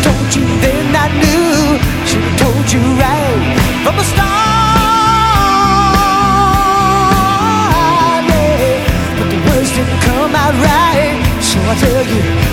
told you then I knew. Should've told you right from the start, yeah. But the words didn't come out right, so I tell you